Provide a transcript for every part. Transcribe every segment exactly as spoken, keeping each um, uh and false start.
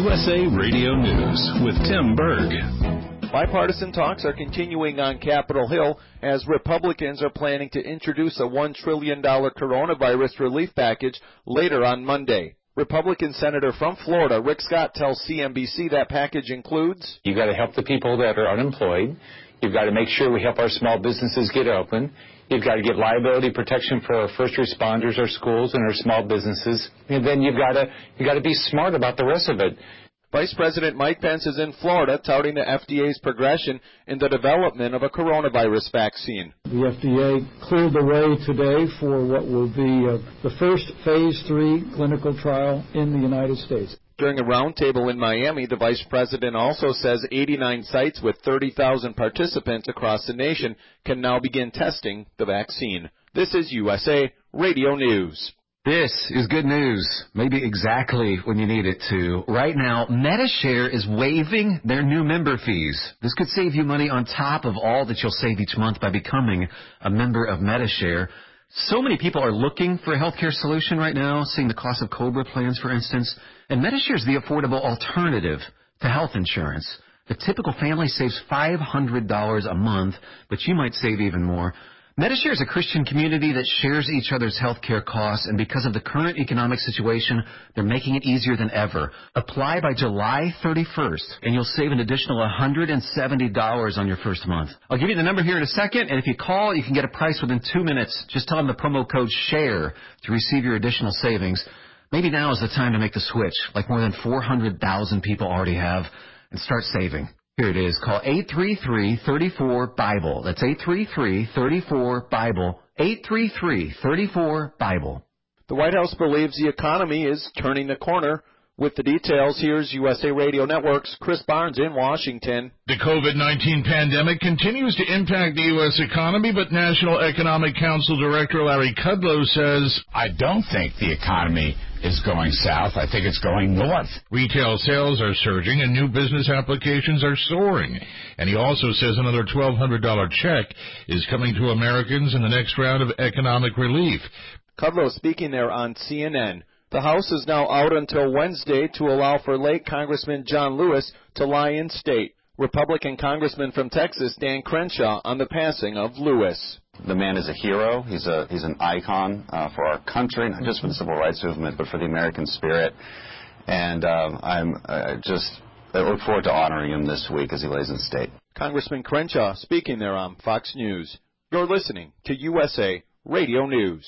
U S A Radio News with Tim Berg. Bipartisan talks are continuing on Capitol Hill as Republicans are planning to introduce a one trillion dollars coronavirus relief package later on Monday. Republican Senator from Florida, Rick Scott, tells C N B C that package includes: You've got to help the people that are unemployed. You've got to make sure we help our small businesses get open. You've got to get liability protection for our first responders, our schools, and our small businesses. And then you've got to you've got to be smart about the rest of it. Vice President Mike Pence is in Florida touting the F D A's progression in the development of a coronavirus vaccine. The F D A cleared the way today for what will be uh, the first phase three clinical trial in the United States. During a roundtable in Miami, the vice president also says eighty-nine sites with thirty thousand participants across the nation can now begin testing the vaccine. This is U S A Radio News. This is good news, maybe exactly when you need it to. Right now, Medi-Share is waiving their new member fees. This could save you money on top of all that you'll save each month by becoming a member of Medi-Share. So many people are looking for a healthcare solution right now, seeing the cost of COBRA plans, for instance. And Medi-Share is the affordable alternative to health insurance. The typical family saves five hundred dollars a month, but you might save even more. Medi-Share is a Christian community that shares each other's health care costs, and because of the current economic situation, they're making it easier than ever. Apply by July thirty-first, and you'll save an additional one hundred seventy dollars on your first month. I'll give you the number here in a second, and if you call, you can get a price within two minutes. Just tell them the promo code SHARE to receive your additional savings. Maybe now is the time to make the switch, like more than four hundred thousand people already have, and start saving. Here it is. Call eight three three, three four, BIBLE. That's eight three three, three four, BIBLE. eight three three, three four, BIBLE. The White House believes the economy is turning the corner. With the details, here's U S A Radio Network's Chris Barnes in Washington. The COVID nineteen pandemic continues to impact the U S economy, but National Economic Council Director Larry Kudlow says, I don't think the economy is going south. I think it's going north. Retail sales are surging and new business applications are soaring. And he also says another twelve hundred dollars check is coming to Americans in the next round of economic relief. Kudlow speaking there on C N N. The House is now out until Wednesday to allow for late Congressman John Lewis to lie in state. Republican Congressman from Texas, Dan Crenshaw, on the passing of Lewis. The man is a hero. He's a he's an icon uh, for our country, not just for the civil rights movement, but for the American spirit. And um, I'm uh, just I look forward to honoring him this week as he lays in state. Congressman Crenshaw speaking there on Fox News. You're listening to U S A Radio News.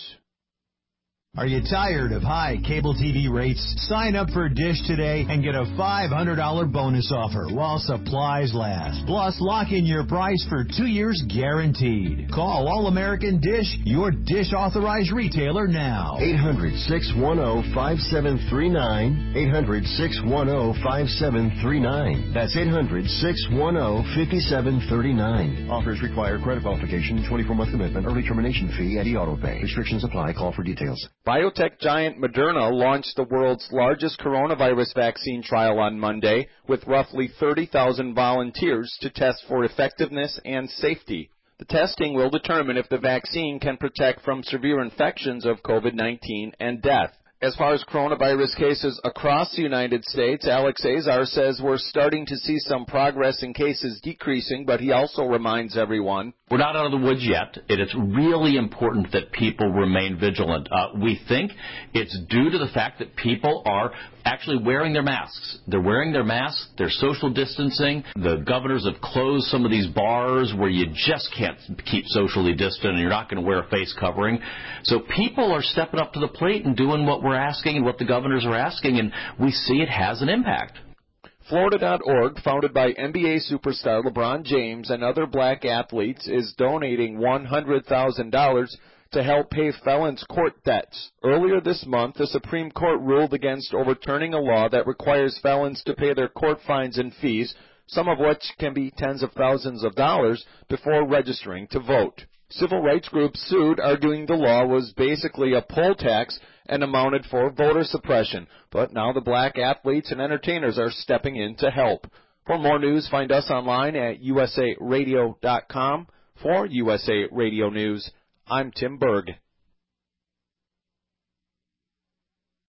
Are you tired of high cable T V rates? Sign up for Dish today and get a five hundred dollars bonus offer while supplies last. Plus, lock in your price for two years guaranteed. Call All-American Dish, your Dish authorized retailer now. eight hundred, six one zero, five seven three nine. eight hundred, six one zero, five seven three nine. That's eight hundred, six one zero, five seven three nine. Offers require credit qualification, twenty-four month commitment, early termination fee, and e-auto pay. Restrictions apply. Call for details. Biotech giant Moderna launched the world's largest coronavirus vaccine trial on Monday with roughly thirty thousand volunteers to test for effectiveness and safety. The testing will determine if the vaccine can protect from severe infections of COVID nineteen and death. As far as coronavirus cases across the United States, Alex Azar says we're starting to see some progress in cases decreasing, but he also reminds everyone, we're not out of the woods yet. It is really important that people remain vigilant. Uh, we think it's due to the fact that people are actually wearing their masks. They're wearing their masks. They're social distancing. The governors have closed some of these bars where you just can't keep socially distant and you're not going to wear a face covering. So people are stepping up to the plate and doing what we're asking and what the governors are asking, and we see it has an impact. Florida dot org, founded by N B A superstar LeBron James and other black athletes, is donating one hundred thousand dollars to help pay felons' court debts. Earlier this month, the Supreme Court ruled against overturning a law that requires felons to pay their court fines and fees, some of which can be tens of thousands of dollars, before registering to vote. Civil rights groups sued, arguing the law was basically a poll tax and amounted for voter suppression. But now the black athletes and entertainers are stepping in to help. For more news, find us online at U S A radio dot com. For U S A Radio News, I'm Tim Berg.